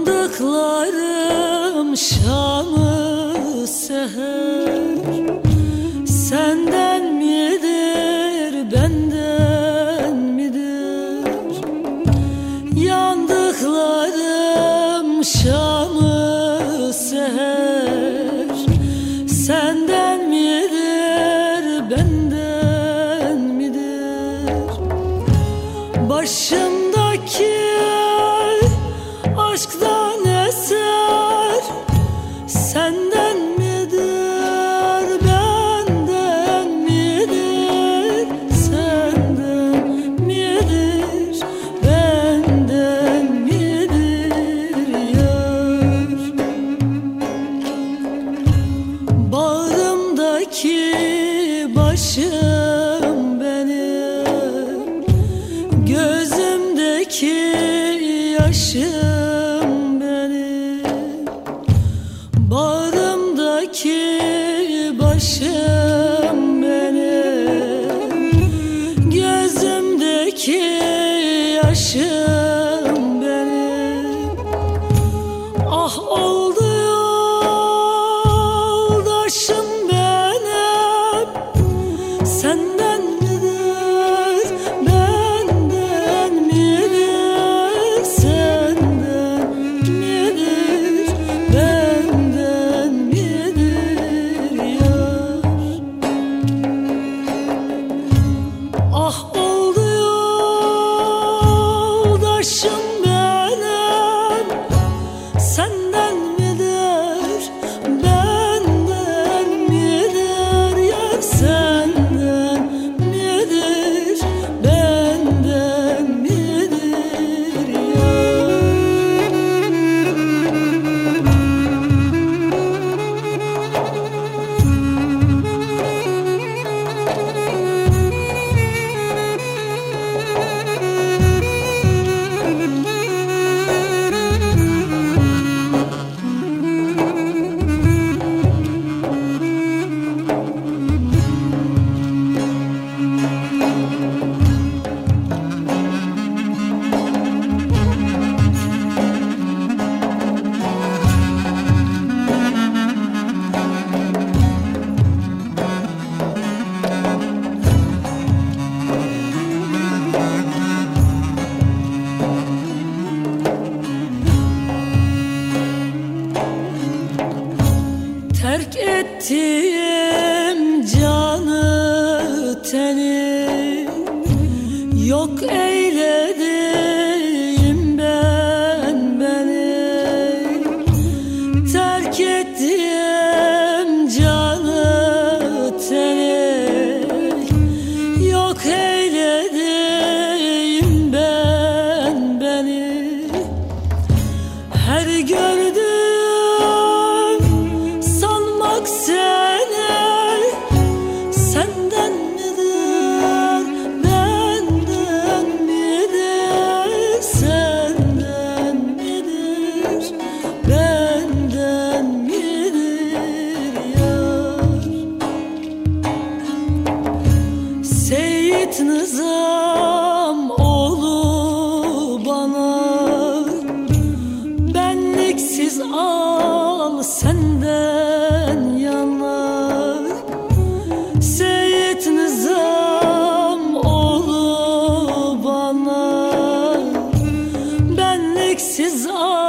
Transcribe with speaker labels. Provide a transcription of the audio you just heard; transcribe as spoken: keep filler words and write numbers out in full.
Speaker 1: Yandıklarım şamı seher, senden midir benden midir? Yandıklarım şamı seher, senden midir benden midir? Başımdaki aşktan eser senden midir benden midir? Senden midir benden midir yar? Bağrımdaki başım benim, gözümdeki yaşım benim. Bağrımdaki başım benim, gözümdeki yaşım benim. Ah oldu yoldaşım benim, senden midir benden midir? Senden midir benden midir yar? Ah oldu yoldaşım benim, senden midir benden midir yar? Senden midir benden midir yar? Terk ettiğim canı teni, yok eyledim ben beni. Terk ettiğim canı teni, yok eyledim ben beni. Her gördüğüm seni, senden midir benden midir? Senden midir benden midir yar? Seyit Nizam oğlu bana, benliksiz al senden yana. Seyit Nizam oğlu bana, benliksiz al